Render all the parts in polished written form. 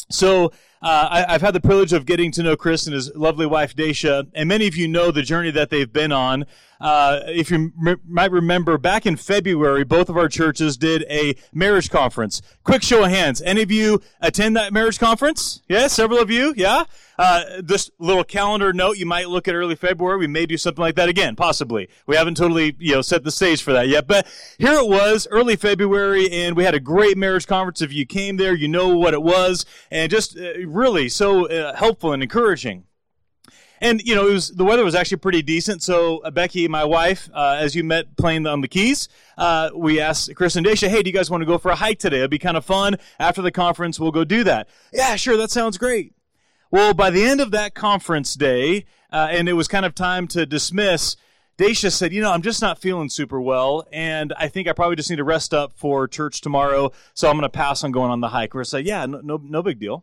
So I've had the privilege of getting to know Chris and his lovely wife, Dacia, and many of you know the journey that they've been on. If you might remember, back in February, both of our churches did a marriage conference. Quick show of hands. Any of you attend that marriage conference? Yes, several of you, yeah? This little calendar note, you might look at early February. We may do something like that again, possibly. We haven't totally, set the stage for that yet. But here it was, early February, and we had a great marriage conference. If you came there, you know what it was, and just really so helpful and encouraging. And, the weather was actually pretty decent. So Becky, my wife, as you met playing on the keys, we asked Chris and Dacia, hey, do you guys want to go for a hike today? It'd be kind of fun. After the conference, we'll go do that. Yeah, sure. That sounds great. Well, by the end of that conference day, and it was kind of time to dismiss, Dacia said, I'm just not feeling super well, and I think I probably just need to rest up for church tomorrow, so I'm going to pass on going on the hike. We're like, yeah, no big deal.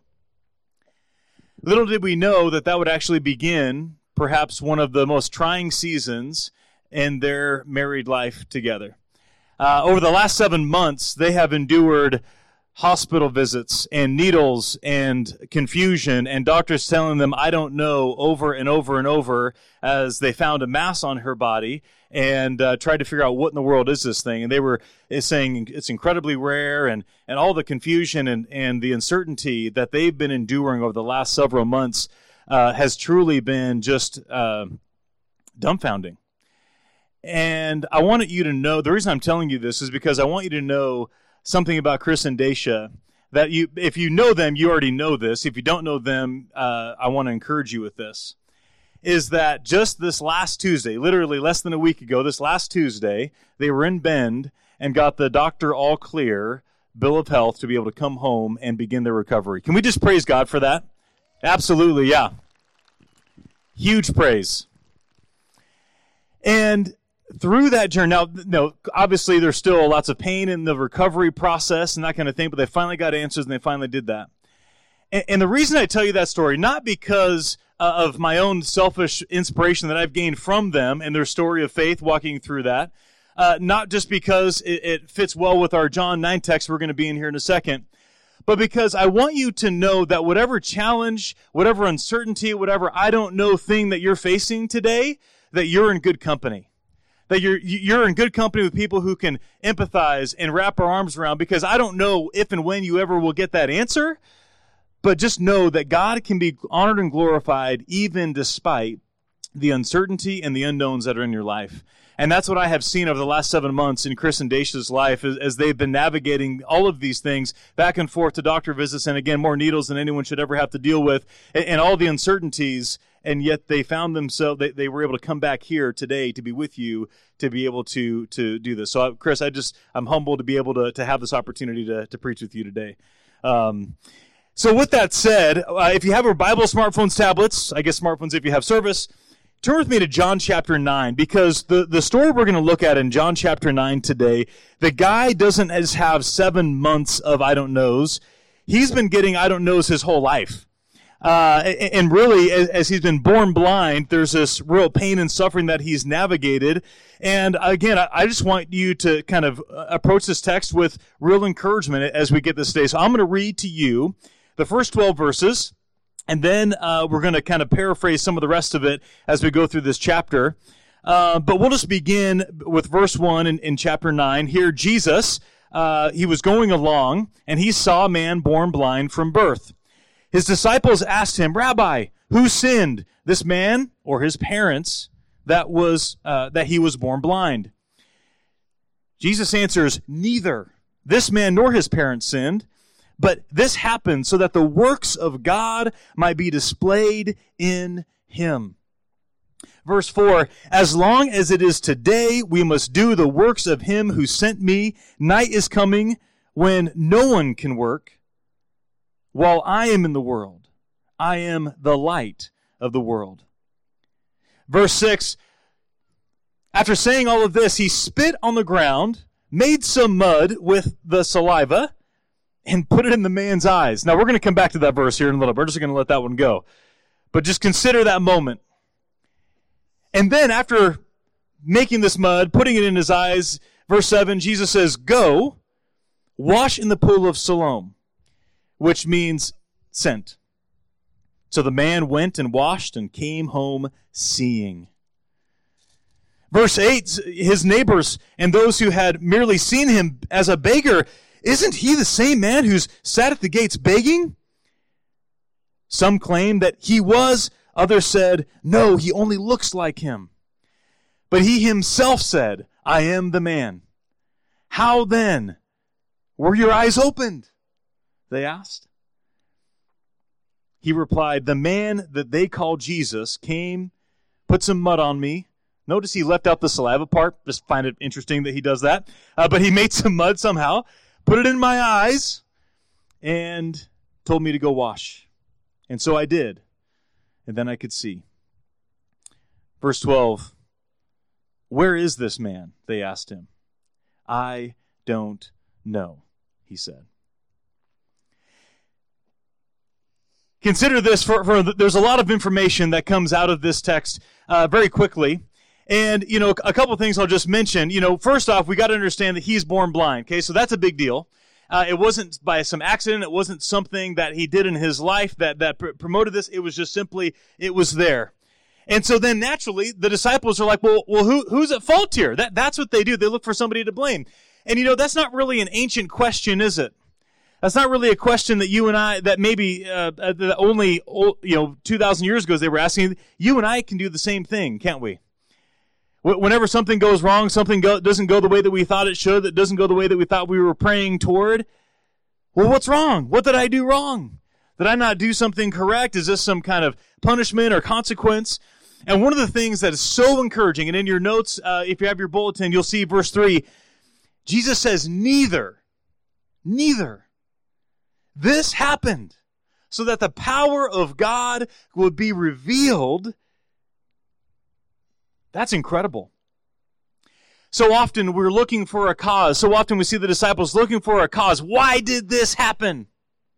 Little did we know that would actually begin perhaps one of the most trying seasons in their married life together. Over the last 7 months, they have endured hospital visits and needles and confusion and doctors telling them, I don't know, over and over and over, as they found a mass on her body and tried to figure out what in the world is this thing. And they were saying it's incredibly rare, and all the confusion and the uncertainty that they've been enduring over the last several months has truly been just dumbfounding. And I wanted you to know, the reason I'm telling you this is because I want you to know something about Chris and Dacia that if you know them, you already know this. If you don't know them, I want to encourage you with this. Is that just this last Tuesday, literally less than a week ago, this last Tuesday, they were in Bend and got the doctor all clear, bill of health, to be able to come home and begin their recovery. Can we just praise God for that? Absolutely, yeah. Huge praise. And through that journey, now, obviously there's still lots of pain in the recovery process and that kind of thing, but they finally got answers and they finally did that. And the reason I tell you that story, not because of my own selfish inspiration that I've gained from them and their story of faith walking through that, not just because it fits well with our John 9 text we're going to be in here in a second, but because I want you to know that whatever challenge, whatever uncertainty, whatever I don't know thing that you're facing today, that you're in good company. That you're in good company with people who can empathize and wrap our arms around, because I don't know if and when you ever will get that answer, but just know that God can be honored and glorified even despite the uncertainty and the unknowns that are in your life. And that's what I have seen over the last 7 months in Chris and Dacia's life as they've been navigating all of these things back and forth to doctor visits, and again, more needles than anyone should ever have to deal with, and all the uncertainties. And yet they found themselves, they were able to come back here today to be with you, to be able to do this. So, Chris, I'm humbled to be able to have this opportunity to preach with you today. So with that said, if you have your Bible, smartphones, tablets, I guess smartphones if you have service, turn with me to John chapter 9, because the story we're going to look at in John chapter 9 today, the guy doesn't just have 7 months of I don't knows. He's been getting I don't knows his whole life. And really, as he's been born blind, there's this real pain and suffering that he's navigated. And again, I just want you to kind of approach this text with real encouragement as we get this today. So I'm going to read to you the first 12 verses, and then we're going to kind of paraphrase some of the rest of it as we go through this chapter. But we'll just begin with verse 1 in chapter 9. Here, Jesus, he was going along, and he saw a man born blind from birth. His disciples asked him, Rabbi, who sinned, this man or his parents, that he was born blind? Jesus answers, neither this man nor his parents sinned, but this happened so that the works of God might be displayed in him. Verse 4, as long as it is today, we must do the works of him who sent me. Night is coming when no one can work. While I am in the world, I am the light of the world. Verse 6, after saying all of this, he spit on the ground, made some mud with the saliva, and put it in the man's eyes. Now, we're going to come back to that verse here in a little bit. We're just going to let that one go. But just consider that moment. And then after making this mud, putting it in his eyes, verse 7, Jesus says, go, wash in the pool of Siloam, which means sent. So the man went and washed and came home seeing. Verse 8, his neighbors and those who had merely seen him as a beggar, isn't he the same man who's sat at the gates begging? Some claimed that he was. Others said, no, he only looks like him. But he himself said, I am the man. How then were your eyes opened? They asked. He replied, the man that they call Jesus came, put some mud on me. Notice he left out the saliva part. Just find it interesting that he does that. But he made some mud somehow, put it in my eyes, and told me to go wash. And so I did. And then I could see. Verse 12, where is this man? They asked him. I don't know, he said. Consider this, there's a lot of information that comes out of this text very quickly. And, a couple of things I'll just mention. First off, we got to understand that he's born blind. Okay, so that's a big deal. It wasn't by some accident. It wasn't something that he did in his life that promoted this. It was just simply, it was there. And so then naturally, the disciples are like, well, who's at fault here? That's what they do. They look for somebody to blame. And that's not really an ancient question, is it? That's not really a question that you and I, that maybe that only 2,000 years ago they were asking. You and I can do the same thing, can't we? Whenever something goes wrong, something doesn't go the way that we thought it should, that doesn't go the way that we thought we were praying toward, well, what's wrong? What did I do wrong? Did I not do something correct? Is this some kind of punishment or consequence? And one of the things that is so encouraging, and in your notes, if you have your bulletin, you'll see verse 3, Jesus says, neither. This happened so that the power of God would be revealed. That's incredible. So often we're looking for a cause. So often we see the disciples looking for a cause. Why did this happen?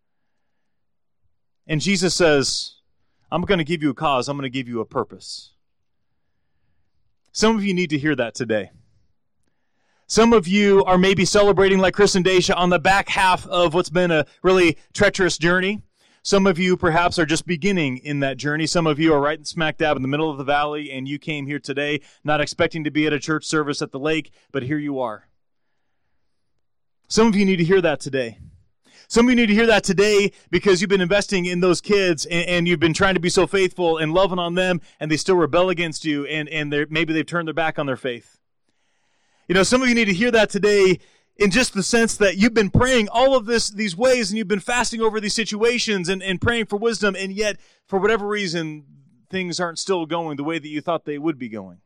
And Jesus says, I'm going to give you a cause. I'm going to give you a purpose. Some of you need to hear that today. Some of you are maybe celebrating like Chris and Daisha on the back half of what's been a really treacherous journey. Some of you perhaps are just beginning in that journey. Some of you are right smack dab in the middle of the valley, and you came here today not expecting to be at a church service at the lake, but here you are. Some of you need to hear that today. Some of you need to hear that today because you've been investing in those kids and you've been trying to be so faithful and loving on them, and they still rebel against you, and maybe they've turned their back on their faith. Some of you need to hear that today in just the sense that you've been praying all of these ways, and you've been fasting over these situations and praying for wisdom, and yet, for whatever reason, things aren't still going the way that you thought they would be going.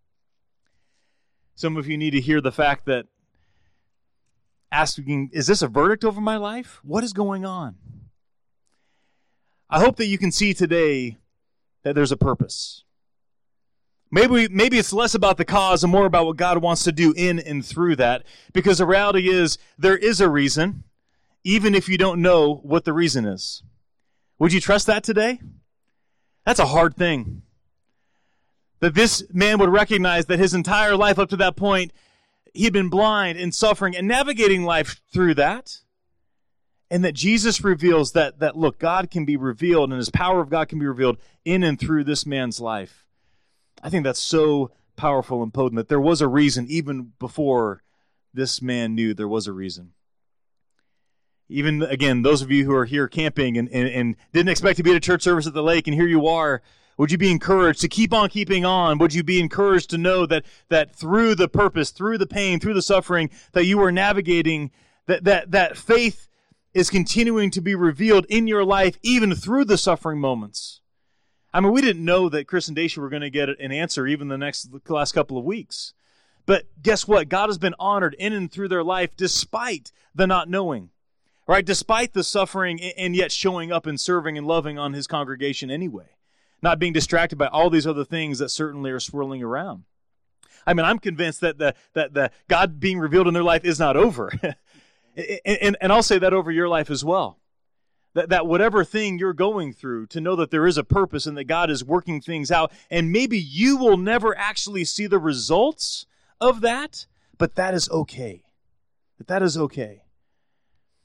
Some of you need to hear the fact that asking, is this a verdict over my life? What is going on? I hope that you can see today that there's a purpose. Maybe it's less about the cause and more about what God wants to do in and through that, because the reality is there is a reason, even if you don't know what the reason is. Would you trust that today? That's a hard thing. That this man would recognize that his entire life up to that point, he had been blind and suffering and navigating life through that. And that Jesus reveals that look, God can be revealed and his power of God can be revealed in and through this man's life. I think that's so powerful and potent that there was a reason even before this man knew there was a reason. Even, again, those of you who are here camping and didn't expect to be at a church service at the lake, and here you are, would you be encouraged to keep on keeping on? Would you be encouraged to know that through the purpose, through the pain, through the suffering that you are navigating, that faith is continuing to be revealed in your life even through the suffering moments? I mean, we didn't know that Chris and Daisha were going to get an answer even the last couple of weeks. But guess what? God has been honored in and through their life despite the not knowing, right? Despite the suffering and yet showing up and serving and loving on his congregation anyway. Not being distracted by all these other things that certainly are swirling around. I mean, I'm convinced that the God being revealed in their life is not over. and I'll say that over your life as well. That whatever thing you're going through, to know that there is a purpose and that God is working things out, and maybe you will never actually see the results of that, but that is okay. That is okay.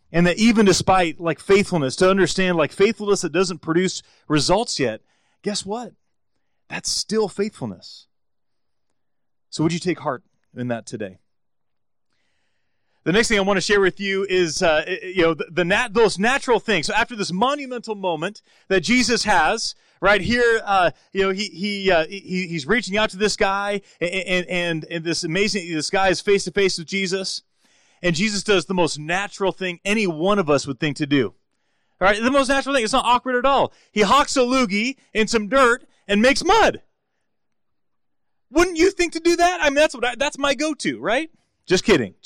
And that even despite like faithfulness, to understand like faithfulness that doesn't produce results yet, guess what? That's still faithfulness. So would you take heart in that today? The next thing I want to share with you is, those natural things. So after this monumental moment that Jesus has, right here, he's reaching out to this guy, and this guy is face to face with Jesus, and Jesus does the most natural thing any one of us would think to do. All right, the most natural thing. It's not awkward at all. He hocks a loogie in some dirt and makes mud. Wouldn't you think to do that? I mean, that's my go-to, right? Just kidding.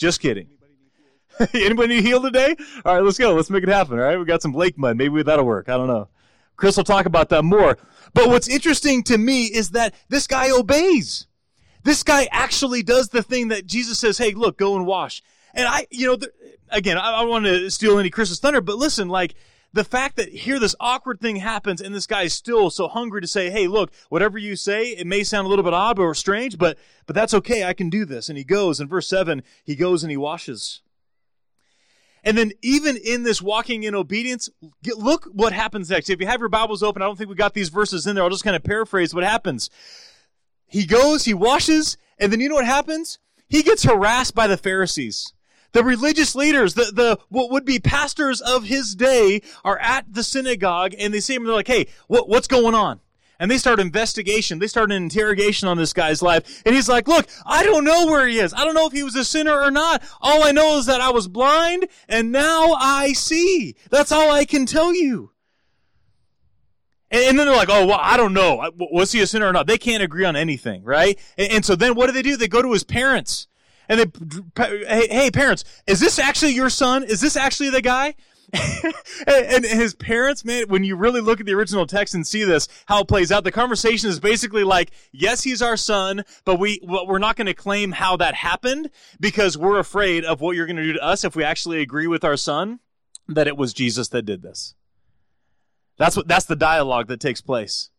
Anybody need healed today? All right, let's go. Let's make it happen. All right, we got some lake mud. Maybe that'll work. I don't know. Chris will talk about that more. But what's interesting to me is that this guy obeys. This guy actually does the thing that Jesus says, hey, look, go and wash. And I don't want to steal any Chris's thunder, but listen, like, the fact that here this awkward thing happens and this guy is still so hungry to say, hey, look, whatever you say, it may sound a little bit odd or strange, but that's okay. I can do this. And he goes. In verse 7, he goes and he washes. And then even in this walking in obedience, look what happens next. If you have your Bibles open, I don't think we got these verses in there. I'll just kind of paraphrase what happens. He goes, he washes, and then you know what happens? He gets harassed by the Pharisees. The religious leaders, the what would be pastors of his day are at the synagogue, and they see him and they're like, hey, what's going on? And they start investigation. They start an interrogation on this guy's life. And he's like, look, I don't know where he is. I don't know if he was a sinner or not. All I know is that I was blind and now I see. That's all I can tell you. And then they're like, oh, well, I don't know. Was he a sinner or not? They can't agree on anything, right? And so then what do? They go to his parents. And hey, parents, is this actually your son? Is this actually the guy? And his parents, man, when you really look at the original text and see this, how it plays out, the conversation is basically like, yes, he's our son, but we're not going to claim how that happened because we're afraid of what you're going to do to us if we actually agree with our son that it was Jesus that did this. That's the dialogue that takes place.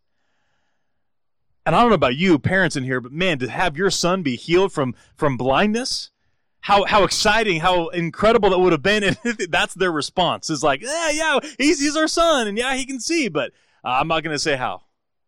And I don't know about you, parents in here, but man, to have your son be healed from blindness, how exciting, how incredible that would have been. And that's their response. Is like, yeah, he's our son, and yeah, he can see, but I'm not going to say how.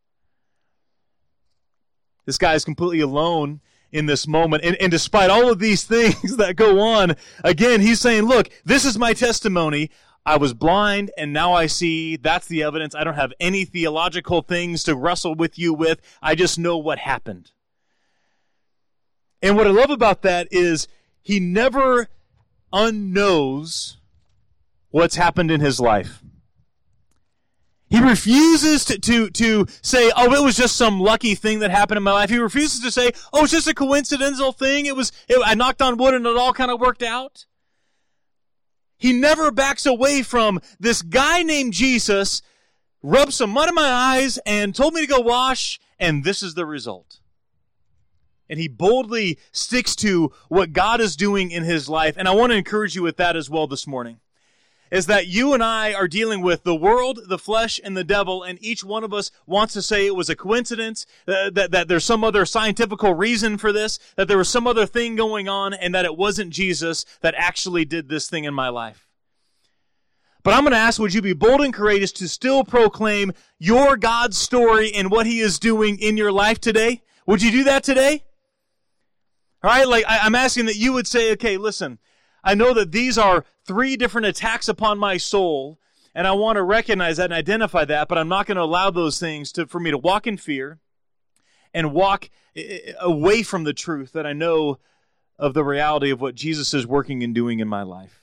This guy is completely alone in this moment. And despite all of these things that go on, again, he's saying, look, this is my testimony. I was blind and now I see. That's the evidence. I don't have any theological things to wrestle with you with. I just know what happened. And what I love about that is he never unknows what's happened in his life. He refuses to say, oh, it was just some lucky thing that happened in my life. He refuses to say, oh, it's just a coincidental thing. I knocked on wood and it all kind of worked out. He never backs away from this guy named Jesus, rubbed some mud in my eyes and told me to go wash, and this is the result. And he boldly sticks to what God is doing in his life. And I want to encourage you with that as well this morning. Is that you and I are dealing with the world, the flesh, and the devil, and each one of us wants to say it was a coincidence, that there's some other scientific reason for this, that there was some other thing going on, and that it wasn't Jesus that actually did this thing in my life. But I'm going to ask, would you be bold and courageous to still proclaim your God's story and what he is doing in your life today? Would you do that today? All right, like I'm asking that you would say, okay, listen, I know that these are 3 different attacks upon my soul, and I want to recognize that and identify that, but I'm not going to allow those things for me to walk in fear and walk away from the truth that I know of the reality of what Jesus is working and doing in my life.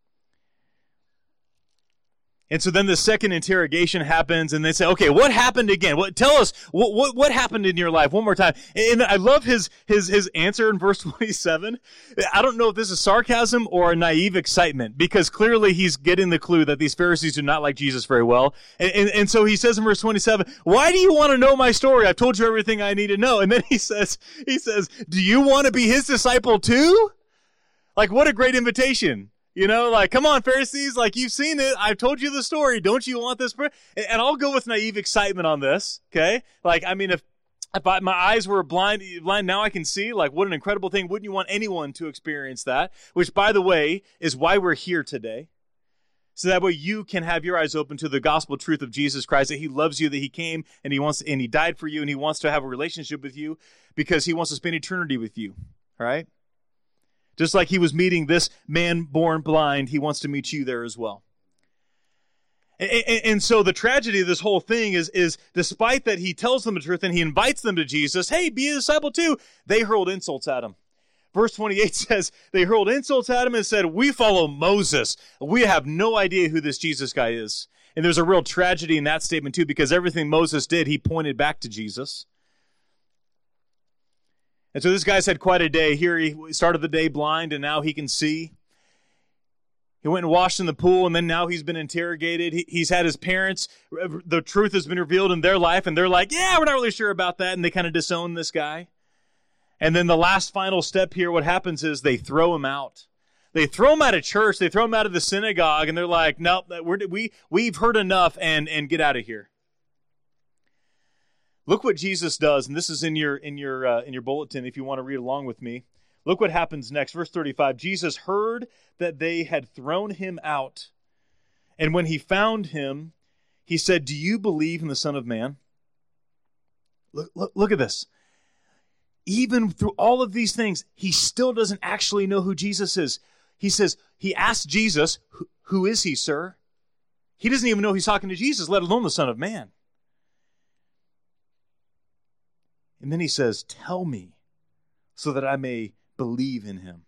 And so then the second interrogation happens, and they say, okay, what happened again? Tell us, what happened in your life one more time? And I love his answer in verse 27. I don't know if this is sarcasm or a naive excitement, because clearly he's getting the clue that these Pharisees do not like Jesus very well. And so he says in verse 27, why do you want to know my story? I've told you everything I need to know. And then he says, do you want to be his disciple too? Like, what a great invitation. You know, like, come on, Pharisees, like, you've seen it. I've told you the story. Don't you want this? And I'll go with naive excitement on this, okay? Like, I mean, if my eyes were blind, now I can see. Like, what an incredible thing. Wouldn't you want anyone to experience that? Which, by the way, is why we're here today. So that way you can have your eyes open to the gospel truth of Jesus Christ, that he loves you, that he came and he died for you, and he wants to have a relationship with you because he wants to spend eternity with you. All right? Just like he was meeting this man born blind, he wants to meet you there as well. And so the tragedy of this whole thing is despite that he tells them the truth and he invites them to Jesus, hey, be a disciple too, they hurled insults at him. Verse 28 says, they hurled insults at him and said, we follow Moses. We have no idea who this Jesus guy is. And there's a real tragedy in that statement too, because everything Moses did, he pointed back to Jesus. And so this guy's had quite a day. Here he started the day blind, and now he can see. He went and washed in the pool, and then now he's been interrogated. He's had his parents. The truth has been revealed in their life, and they're like, yeah, we're not really sure about that, and they kind of disown this guy. And then the last final step here, what happens is they throw him out. They throw him out of church. They throw him out of the synagogue, and they're like, nope, we've heard enough, and get out of here. Look what Jesus does, and this is in your bulletin if you want to read along with me. Look what happens next. Verse 35, Jesus heard that they had thrown him out, and when he found him, he said, do you believe in the Son of Man? Look at this. Even through all of these things, he still doesn't actually know who Jesus is. He says, he asked Jesus, who is he, sir? He doesn't even know he's talking to Jesus, let alone the Son of Man. And then he says, tell me so that I may believe in him.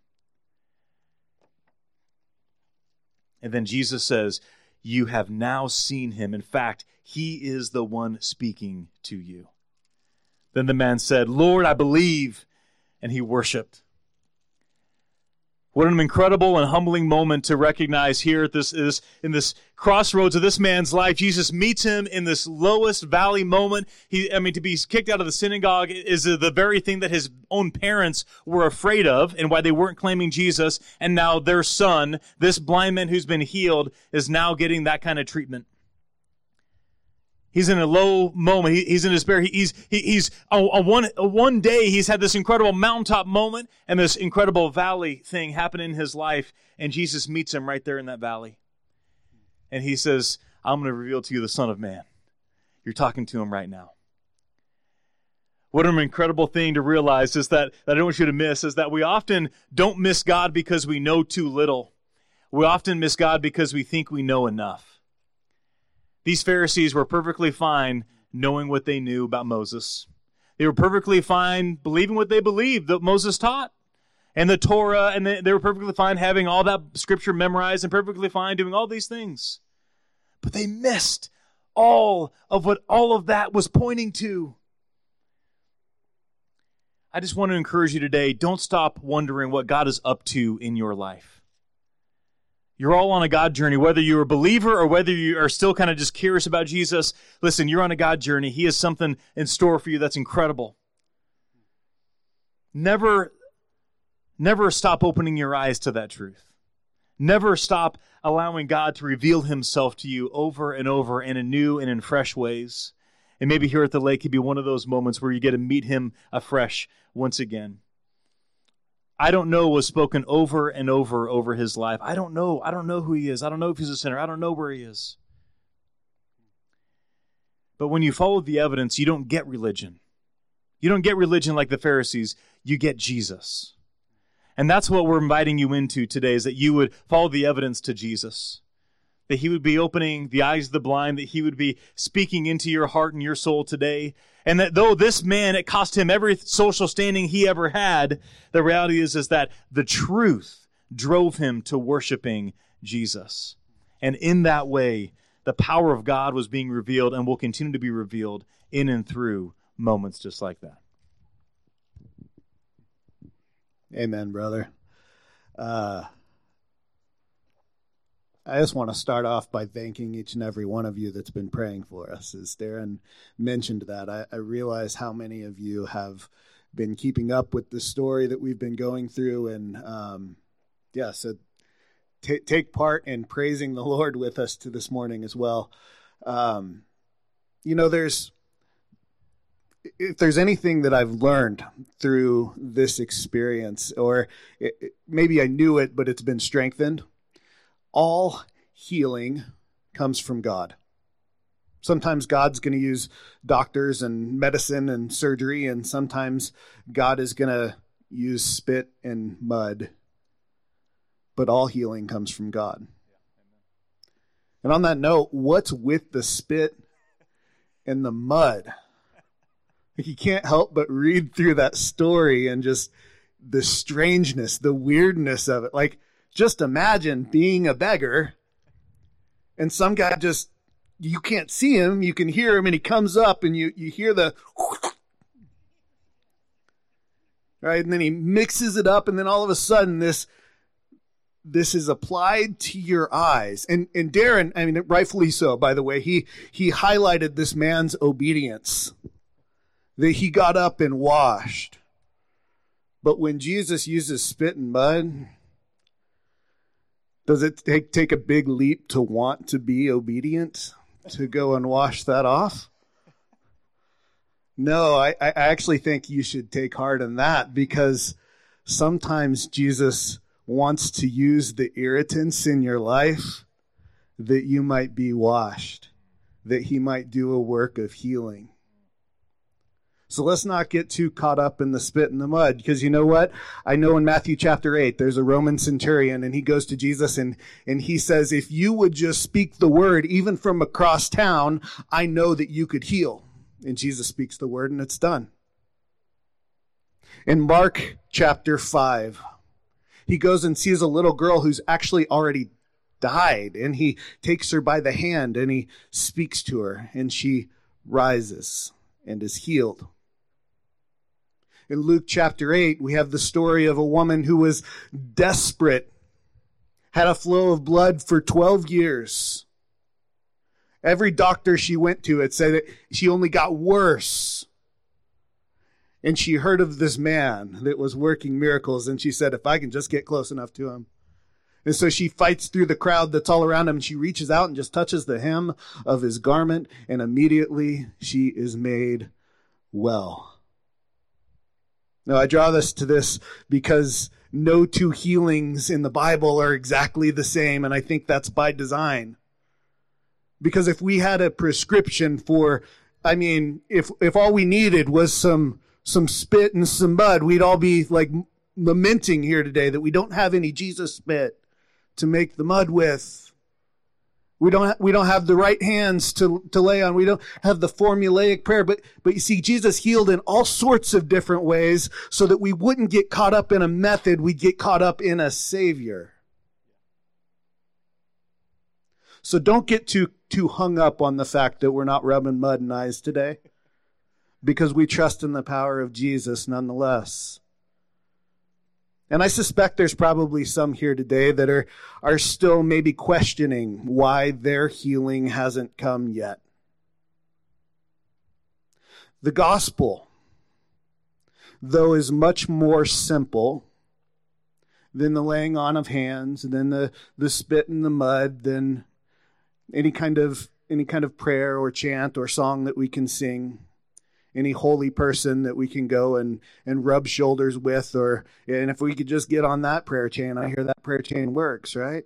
And then Jesus says, you have now seen him. In fact, he is the one speaking to you. Then the man said, Lord, I believe. And he worshiped. What an incredible and humbling moment to recognize here at in this crossroads of this man's life. Jesus meets him in this lowest valley moment. To be kicked out of the synagogue is the very thing that his own parents were afraid of and why they weren't claiming Jesus. And now their son, this blind man who's been healed, is now getting that kind of treatment. He's in a low moment. He's in despair. He's on one day he's had this incredible mountaintop moment and this incredible valley thing happen in his life, and Jesus meets him right there in that valley. And he says, I'm going to reveal to you the Son of Man. You're talking to him right now. What an incredible thing to realize is that I don't want you to miss is that we often don't miss God because we know too little. We often miss God because we think we know enough. These Pharisees were perfectly fine knowing what they knew about Moses. They were perfectly fine believing what they believed that Moses taught and the Torah, and they were perfectly fine having all that scripture memorized and perfectly fine doing all these things. But they missed all of what all of that was pointing to. I just want to encourage you today, don't stop wondering what God is up to in your life. You're all on a God journey, whether you're a believer or whether you are still kind of just curious about Jesus. Listen, you're on a God journey. He has something in store for you that's incredible. Never stop opening your eyes to that truth. Never stop allowing God to reveal himself to you over and over in new and in fresh ways. And maybe here at the lake could be one of those moments where you get to meet him afresh once again. I don't know was spoken over and over his life. I don't know who he is. I don't know if he's a sinner. I don't know where he is. But when you follow the evidence, you don't get religion. You don't get religion like the Pharisees. You get Jesus. And that's what we're inviting you into today, is that you would follow the evidence to Jesus. That he would be opening the eyes of the blind, that he would be speaking into your heart and your soul today. And that though this man, it cost him every social standing he ever had, the reality is that the truth drove him to worshiping Jesus. And in that way, the power of God was being revealed and will continue to be revealed in and through moments just like that. Amen, brother. I just want to start off by thanking each and every one of you that's been praying for us. As Darren mentioned that, I realize how many of you have been keeping up with the story that we've been going through. And so take part in praising the Lord with us to this morning as well. If there's anything that I've learned through this experience, or maybe I knew it, but it's been strengthened, all healing comes from God. Sometimes God's going to use doctors and medicine and surgery, and sometimes God is going to use spit and mud. But all healing comes from God. And on that note, what's with the spit and the mud? You can't help but read through that story and just the strangeness, the weirdness of it. Like, just imagine being a beggar and some guy just, you can't see him, you can hear him, and he comes up and you hear the, right? And then he mixes it up, and then all of a sudden this is applied to your eyes. And Darren, I mean, rightfully so, by the way, he highlighted this man's obedience, that he got up and washed. But when Jesus uses spit and mud, does it take a big leap to want to be obedient, to go and wash that off? No, I actually think you should take heart in that, because sometimes Jesus wants to use the irritants in your life that you might be washed, that he might do a work of healing. So let's not get too caught up in the spit and the mud, because you know what? I know in Matthew chapter 8, there's a Roman centurion, and he goes to Jesus and he says, if you would just speak the word, even from across town, I know that you could heal. And Jesus speaks the word, and it's done. In Mark chapter 5, he goes and sees a little girl who's actually already died, and he takes her by the hand and he speaks to her, and she rises and is healed. In Luke chapter 8, we have the story of a woman who was desperate, had a flow of blood for 12 years. Every doctor she went to had said that she only got worse. And she heard of this man that was working miracles, and she said, if I can just get close enough to him. And so she fights through the crowd that's all around him, and she reaches out and just touches the hem of his garment, and immediately she is made well. Now, I draw this to this because no two healings in the Bible are exactly the same, and I think that's by design. Because if we had a prescription for, if all we needed was some spit and some mud, we'd all be like lamenting here today that we don't have any Jesus spit to make the mud with. We don't have the right hands to lay on. We don't have the formulaic prayer. But you see, Jesus healed in all sorts of different ways so that we wouldn't get caught up in a method. We'd get caught up in a Savior. So don't get too hung up on the fact that we're not rubbing mud in eyes today, because we trust in the power of Jesus nonetheless. And I suspect there's probably some here today that are still maybe questioning why their healing hasn't come yet. The gospel, though, is much more simple than the laying on of hands, than the spit in the mud, than any kind of prayer or chant or song that we can sing. Any holy person that we can go and rub shoulders with, and if we could just get on that prayer chain, I hear that prayer chain works, right?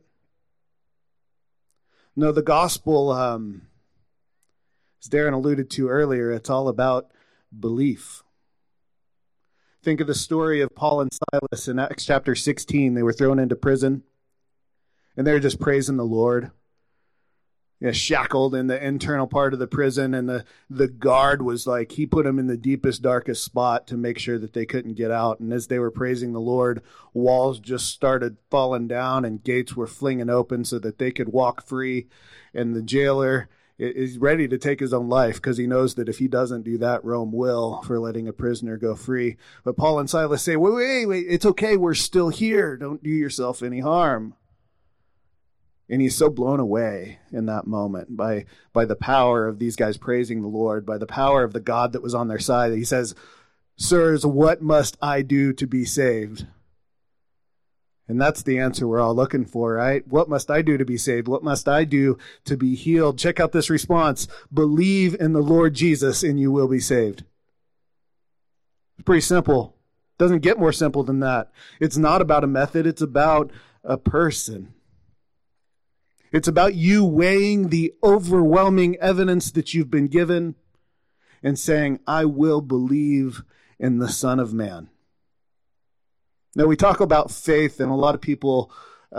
No, the gospel, as Darren alluded to earlier, it's all about belief. Think of the story of Paul and Silas in Acts chapter 16. They were thrown into prison, and they were just praising the Lord. Shackled in the internal part of the prison, and the guard was like, he put them in the deepest, darkest spot to make sure that they couldn't get out. And as they were praising the Lord, walls just started falling down and gates were flinging open so that they could walk free. And the jailer is ready to take his own life because he knows that if he doesn't do that, Rome will, for letting a prisoner go free. But Paul and Silas say, wait, it's okay, we're still here. Don't do yourself any harm. And he's so blown away in that moment by the power of these guys praising the Lord, by the power of the God that was on their side. He says, sirs, what must I do to be saved? And that's the answer we're all looking for, right? What must I do to be saved? What must I do to be healed? Check out this response. Believe in the Lord Jesus and you will be saved. It's pretty simple. Doesn't get more simple than that. It's not about a method. It's about a person. It's about you weighing the overwhelming evidence that you've been given and saying, I will believe in the Son of Man. Now, we talk about faith, and a lot of people,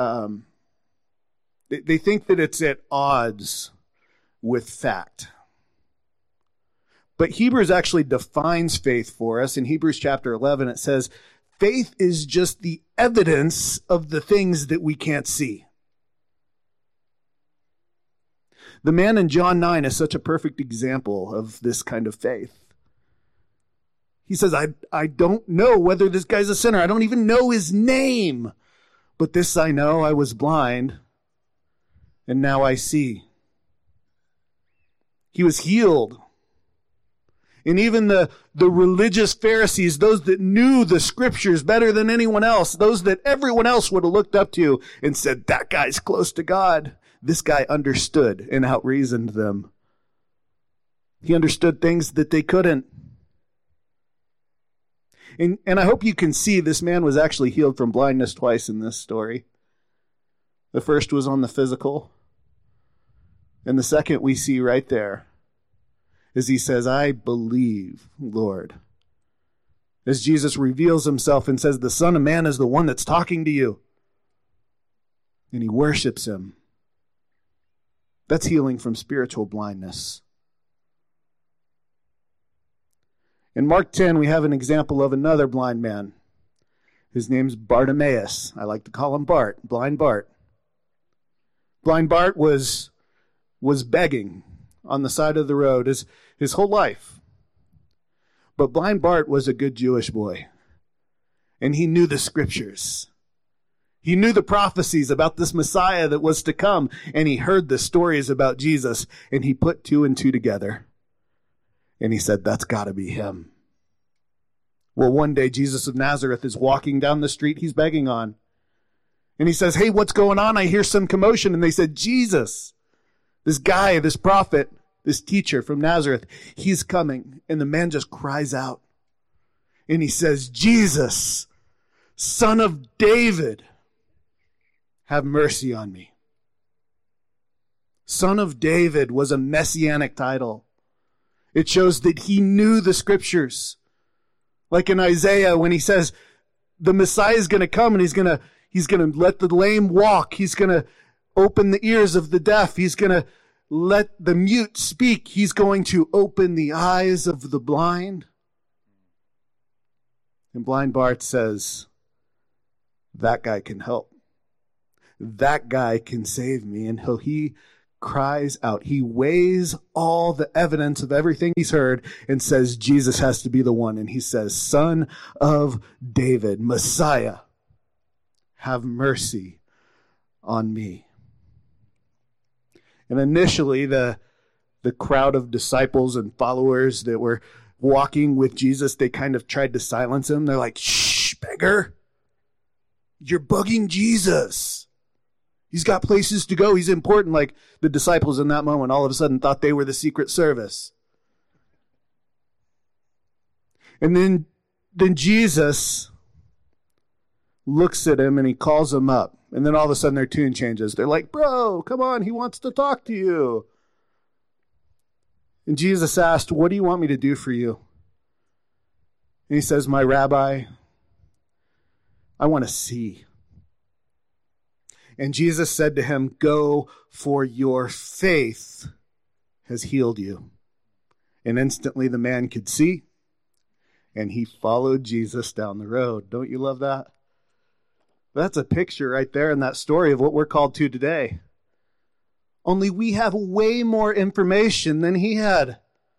they think that it's at odds with fact. But Hebrews actually defines faith for us. In Hebrews chapter 11, it says, faith is just the evidence of the things that we can't see. The man in John 9 is such a perfect example of this kind of faith. He says, I don't know whether this guy's a sinner. I don't even know his name. But this I know, I was blind, and now I see. He was healed. And even the religious Pharisees, those that knew the scriptures better than anyone else, those that everyone else would have looked up to and said, that guy's close to God. This guy understood and outreasoned them. He understood things that they couldn't. And I hope you can see this man was actually healed from blindness twice in this story. The first was on the physical. And the second we see right there is he says, I believe, Lord. As Jesus reveals himself and says, the Son of Man is the one that's talking to you. And he worships him. That's healing from spiritual blindness. In Mark 10, we have an example of another blind man. His name's Bartimaeus. I like to call him Bart, blind Bart. Blind Bart was begging on the side of the road his whole life. But blind Bart was a good Jewish boy. And he knew the scriptures. He knew the prophecies about this Messiah that was to come. And he heard the stories about Jesus. And he put two and two together. And he said, that's got to be him. Well, one day Jesus of Nazareth is walking down the street he's begging on. And he says, hey, what's going on? I hear some commotion. And they said, Jesus, this guy, this prophet, this teacher from Nazareth, he's coming. And the man just cries out. And he says, Jesus, Son of David, have mercy on me. Son of David was a messianic title. It shows that he knew the scriptures. Like in Isaiah when he says the Messiah is going to come and he's going to let the lame walk. He's going to open the ears of the deaf. He's going to let the mute speak. He's going to open the eyes of the blind. And blind Bart says, that guy can help. That guy can save me. And he cries out. He weighs all the evidence of everything he's heard and says, Jesus has to be the one. And he says, Son of David, Messiah, have mercy on me. And initially, the crowd of disciples and followers that were walking with Jesus, they kind of tried to silence him. They're like, shh, beggar, you're bugging Jesus. He's got places to go. He's important. Like the disciples in that moment all of a sudden thought they were the Secret Service. And then Jesus looks at him and he calls him up. And then all of a sudden their tune changes. They're like, bro, come on. He wants to talk to you. And Jesus asked, what do you want me to do for you? And he says, my rabbi, I want to see. And Jesus said to him, go, for your faith has healed you. And instantly the man could see, and he followed Jesus down the road. Don't you love that? That's a picture right there in that story of what we're called to today. Only we have way more information than he had.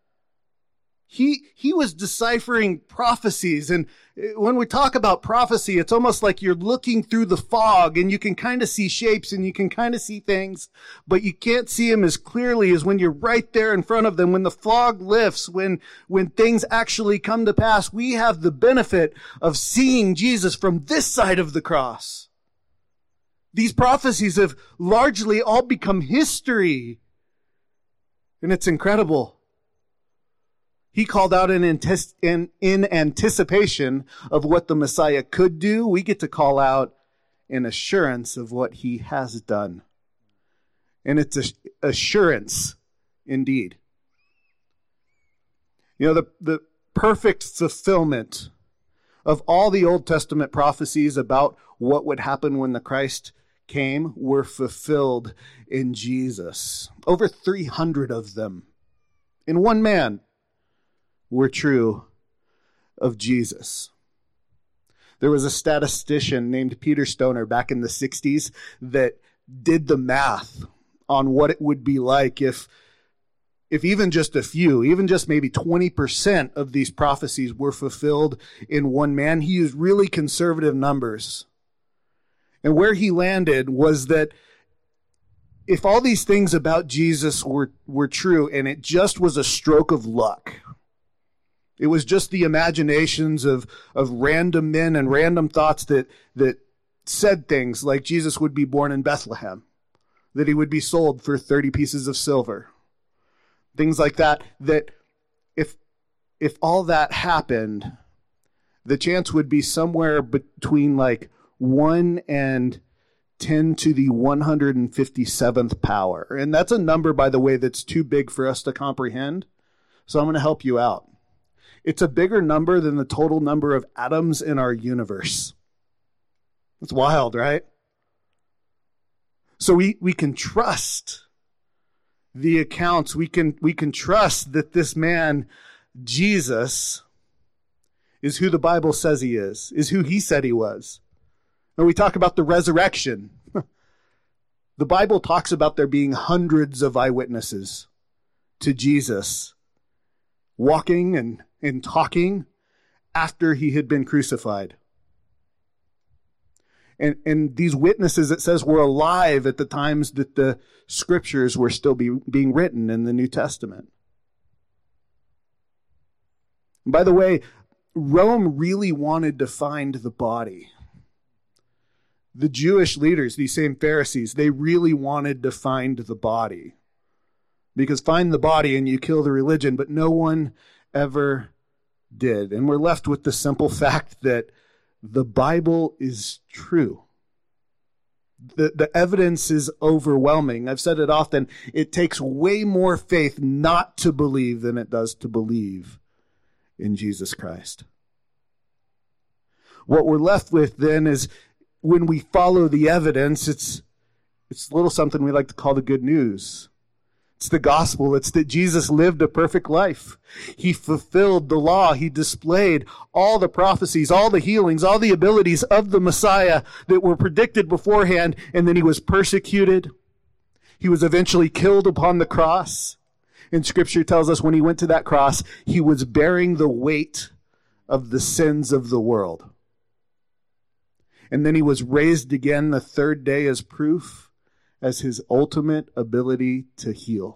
He was deciphering prophecies. And when we talk about prophecy, it's almost like you're looking through the fog and you can kind of see shapes and you can kind of see things, but you can't see them as clearly as when you're right there in front of them. When the fog lifts, when things actually come to pass, we have the benefit of seeing Jesus from this side of the cross. These prophecies have largely all become history. And it's incredible. He called out in anticipation of what the Messiah could do. We get to call out in assurance of what he has done. and it's assurance indeed. You know, the perfect fulfillment of all the Old Testament prophecies about what would happen when the Christ came were fulfilled in Jesus. Over 300 of them in one man were true of Jesus. There was a statistician named Peter Stoner back in the 60s that did the math on what it would be like if even just a few, even just maybe 20% of these prophecies were fulfilled in one man. He used really conservative numbers. And where he landed was that if all these things about Jesus were true and it just was a stroke of luck, it was just the imaginations of random men and random thoughts that said things like Jesus would be born in Bethlehem, that he would be sold for 30 pieces of silver, things like that, that if all that happened, the chance would be somewhere between like 1 and 10 to the 157th power. And that's a number, by the way, that's too big for us to comprehend. So I'm going to help you out. It's a bigger number than the total number of atoms in our universe. It's wild, right? So we can trust the accounts. We can trust that this man, Jesus, is who the Bible says he is who he said he was. And we talk about the resurrection. The Bible talks about there being hundreds of eyewitnesses to Jesus walking and talking after he had been crucified. And these witnesses, it says, were alive at the times that the scriptures were still being written in the New Testament. And by the way, Rome really wanted to find the body. The Jewish leaders, these same Pharisees, they really wanted to find the body. Because find the body and you kill the religion, but no one ever did. And we're left with the simple fact that the Bible is true. The evidence is overwhelming. I've said it often. It takes way more faith not to believe than it does to believe in Jesus Christ. What we're left with then is when we follow the evidence, it's a little something we like to call the good news. It's the gospel. It's that Jesus lived a perfect life. He fulfilled the law. He displayed all the prophecies, all the healings, all the abilities of the Messiah that were predicted beforehand. And then he was persecuted. He was eventually killed upon the cross. And Scripture tells us when he went to that cross, he was bearing the weight of the sins of the world. And then he was raised again the third day as proof as his ultimate ability to heal.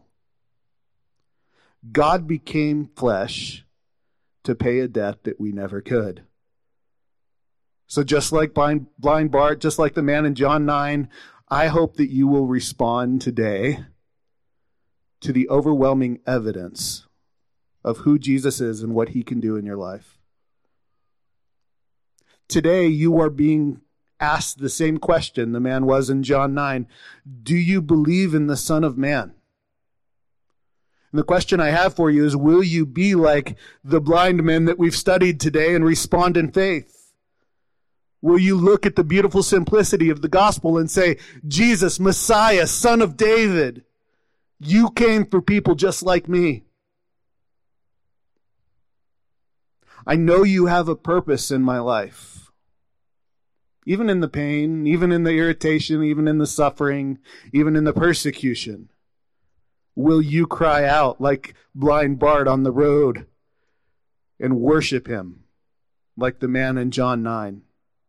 God became flesh to pay a debt that we never could. So just like blind Bart, just like the man in John 9, I hope that you will respond today to the overwhelming evidence of who Jesus is and what he can do in your life. Today you are being asked the same question the man was in John 9. Do you believe in the Son of Man? And the question I have for you is, will you be like the blind men that we've studied today and respond in faith? Will you look at the beautiful simplicity of the gospel and say, Jesus, Messiah, Son of David, you came for people just like me. I know you have a purpose in my life. Even in the pain, even in the irritation, even in the suffering, even in the persecution, will you cry out like blind Bart on the road and worship him like the man in John 9?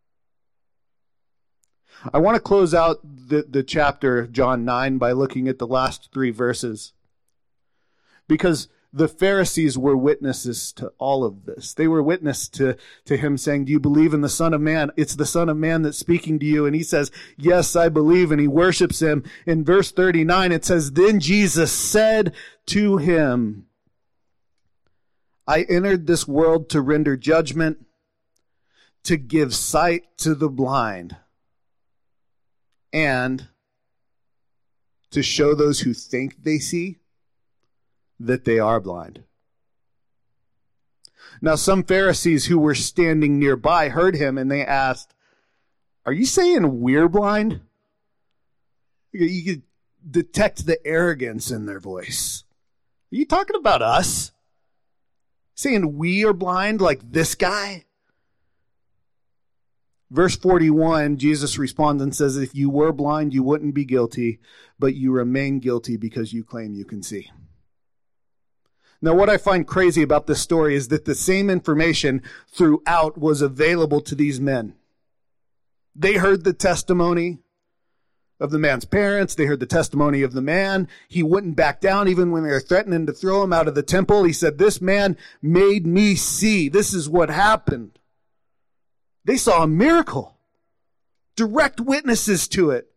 I want to close out the chapter of John 9 by looking at the last 3 verses, because the Pharisees were witnesses to all of this. They were witness to him saying, do you believe in the Son of Man? It's the Son of Man that's speaking to you. And he says, yes, I believe. And he worships him. In verse 39, it says, then Jesus said to him, I entered this world to render judgment, to give sight to the blind, and to show those who think they see that they are blind. Now, some Pharisees who were standing nearby heard him, and they asked, "Are you saying we're blind?" You could detect the arrogance in their voice. Are you talking about us? Saying we are blind like this guy? Verse 41, Jesus responds and says, "If you were blind, you wouldn't be guilty, but you remain guilty because you claim you can see." Now, what I find crazy about this story is that the same information throughout was available to these men. They heard the testimony of the man's parents. They heard the testimony of the man. He wouldn't back down even when they were threatening to throw him out of the temple. He said, "This man made me see. This is what happened." They saw a miracle. Direct witnesses to it.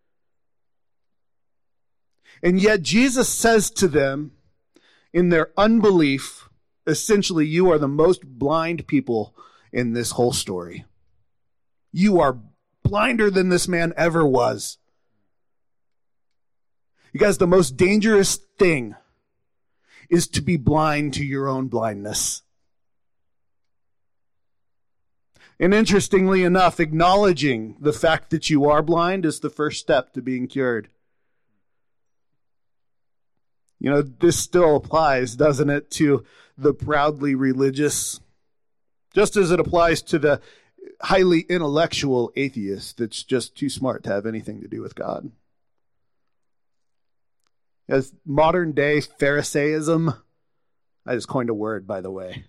And yet Jesus says to them, in their unbelief, essentially, you are the most blind people in this whole story. You are blinder than this man ever was. You guys, the most dangerous thing is to be blind to your own blindness. And interestingly enough, acknowledging the fact that you are blind is the first step to being cured. You know, this still applies, doesn't it, to the proudly religious, just as it applies to the highly intellectual atheist that's just too smart to have anything to do with God. As modern day Pharisaism, I just coined a word, by the way.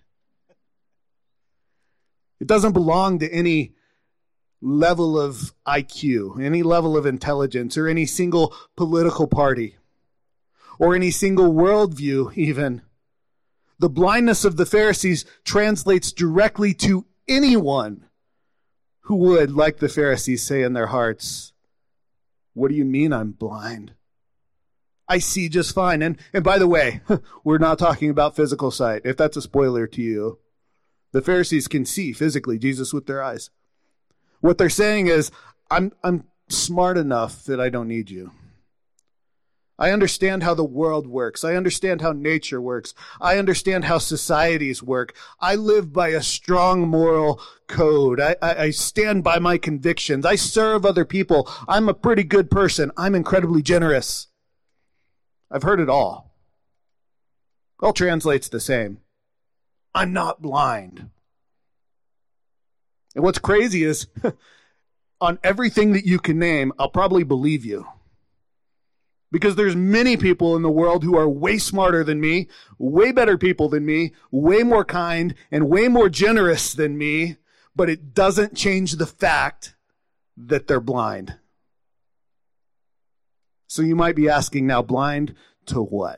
It doesn't belong to any level of IQ, any level of intelligence, or any single political party, or any single worldview even. The blindness of the Pharisees translates directly to anyone who would, like the Pharisees, say in their hearts, "What do you mean I'm blind? I see just fine." And by the way, we're not talking about physical sight, if that's a spoiler to you. The Pharisees can see physically Jesus with their eyes. What they're saying is, I'm smart enough that I don't need you. I understand how the world works. I understand how nature works. I understand how societies work. I live by a strong moral code. I stand by my convictions. I serve other people. I'm a pretty good person. I'm incredibly generous. I've heard it all. All translates the same. I'm not blind. And what's crazy is, on everything that you can name, I'll probably believe you. Because there's many people in the world who are way smarter than me, way better people than me, way more kind, and way more generous than me, but it doesn't change the fact that they're blind. So you might be asking now, blind to what?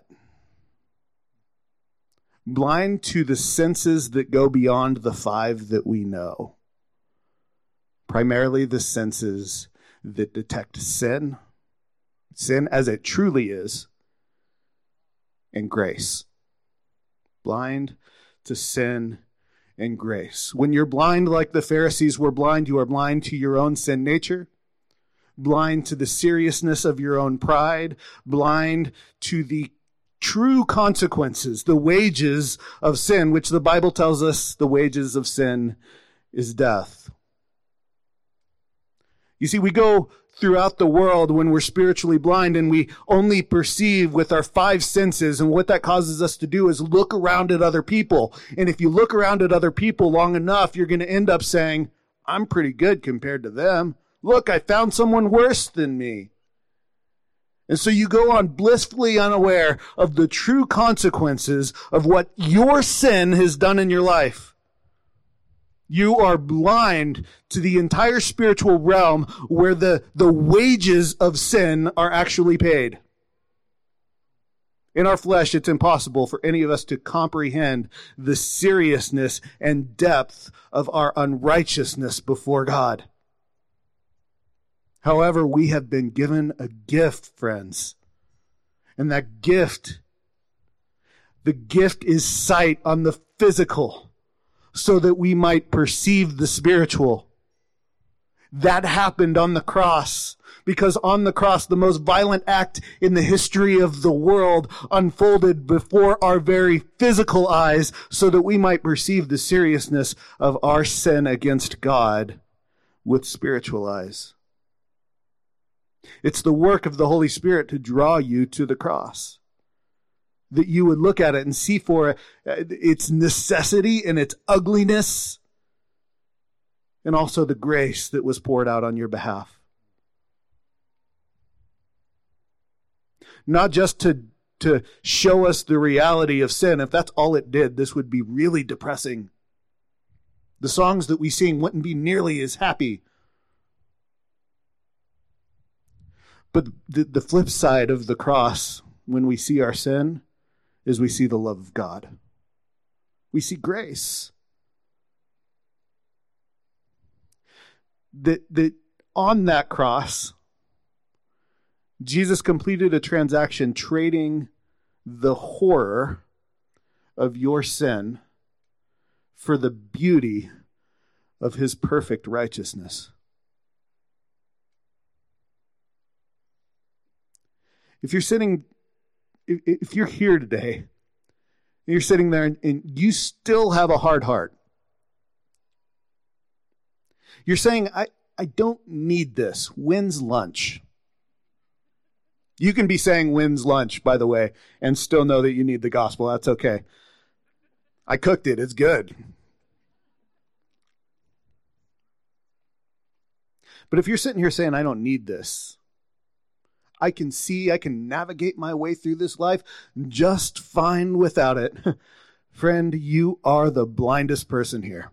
Blind to the senses that go beyond the five that we know. Primarily the senses that detect sin as it truly is, and grace. Blind to sin and grace. When you're blind like the Pharisees were blind, you are blind to your own sin nature, blind to the seriousness of your own pride, blind to the true consequences, the wages of sin, which the Bible tells us the wages of sin is death. You see, we go throughout the world when we're spiritually blind and we only perceive with our five senses, and what that causes us to do is look around at other people. And if you look around at other people long enough, you're going to end up saying, "I'm pretty good compared to them. Look, I found someone worse than me." And so you go on blissfully unaware of the true consequences of what your sin has done in your life. You are blind to the entire spiritual realm where the wages of sin are actually paid. In our flesh, it's impossible for any of us to comprehend the seriousness and depth of our unrighteousness before God. However, we have been given a gift, friends. And that gift, the gift is sight on the physical, so that we might perceive the spiritual. That happened on the cross, because on the cross, the most violent act in the history of the world unfolded before our very physical eyes so that we might perceive the seriousness of our sin against God with spiritual eyes. It's the work of the Holy Spirit to draw you to the cross, that you would look at it and see for its necessity and its ugliness, and also the grace that was poured out on your behalf. Not just to show us the reality of sin. If that's all it did, this would be really depressing. The songs that we sing wouldn't be nearly as happy. But the flip side of the cross, when we see our sin, is we see the love of God. We see grace. That on that cross, Jesus completed a transaction trading the horror of your sin for the beauty of his perfect righteousness. If you're here today, and you're sitting there and you still have a hard heart, you're saying, I don't need this. When's lunch? You can be saying when's lunch, by the way, and still know that you need the gospel. That's okay. I cooked it. It's good. But if you're sitting here saying, I don't need this, I can navigate my way through this life just fine without it, friend, you are the blindest person here.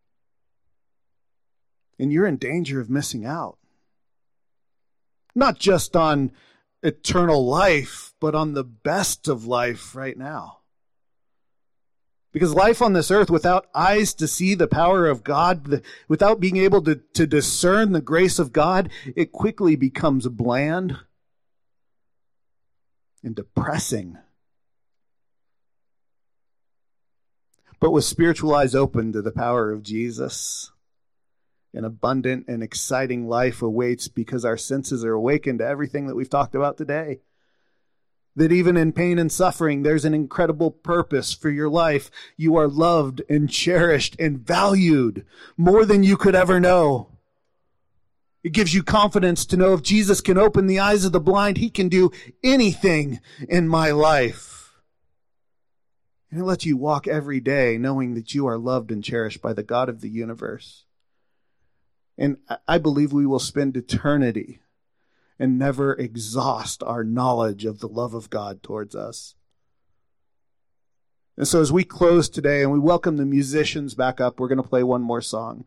And you're in danger of missing out. Not just on eternal life, but on the best of life right now. Because life on this earth without eyes to see the power of God, without being able to discern the grace of God, it quickly becomes bland and depressing. But with spiritual eyes open to the power of Jesus, an abundant and exciting life awaits because our senses are awakened to everything that we've talked about today. That even in pain and suffering, there's an incredible purpose for your life. You are loved and cherished and valued more than you could ever know. It gives you confidence to know if Jesus can open the eyes of the blind, he can do anything in my life. And it lets you walk every day knowing that you are loved and cherished by the God of the universe. And I believe we will spend eternity and never exhaust our knowledge of the love of God towards us. And so as we close today and we welcome the musicians back up, we're going to play one more song.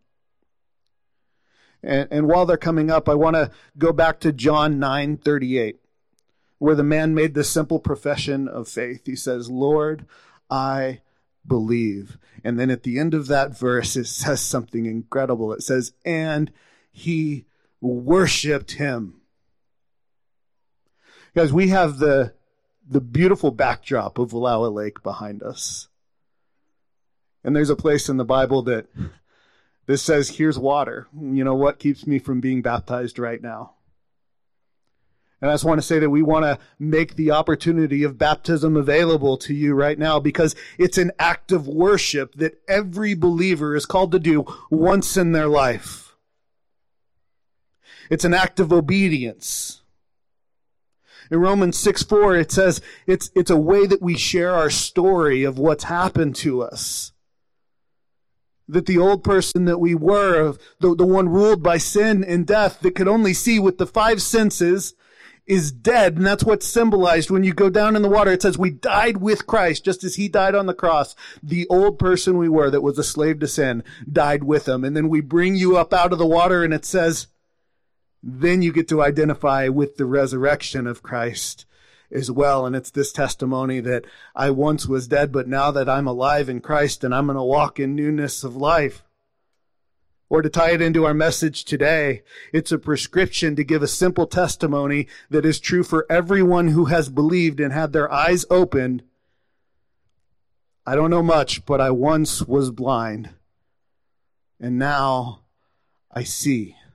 And while they're coming up, I want to go back to John 9:38, where the man made this simple profession of faith. He says, Lord, I believe. And then at the end of that verse, it says something incredible. It says, and he worshiped him. Guys, we have the beautiful backdrop of Wallowa Lake behind us. And there's a place in the Bible that says, here's water. You know what keeps me from being baptized right now? And I just want to say that we want to make the opportunity of baptism available to you right now because it's an act of worship that every believer is called to do once in their life. It's an act of obedience. In Romans 6:4, it says it's a way that we share our story of what's happened to us. That the old person that we were, the one ruled by sin and death that could only see with the five senses, is dead. And that's what's symbolized when you go down in the water. It says we died with Christ just as he died on the cross. The old person we were that was a slave to sin died with him. And then we bring you up out of the water and it says, then you get to identify with the resurrection of Christ as well. And it's this testimony that I once was dead, but now that I'm alive in Christ and I'm going to walk in newness of life. Or to tie it into our message today, it's a prescription to give a simple testimony that is true for everyone who has believed and had their eyes opened. I don't know much, but I once was blind, and now I see.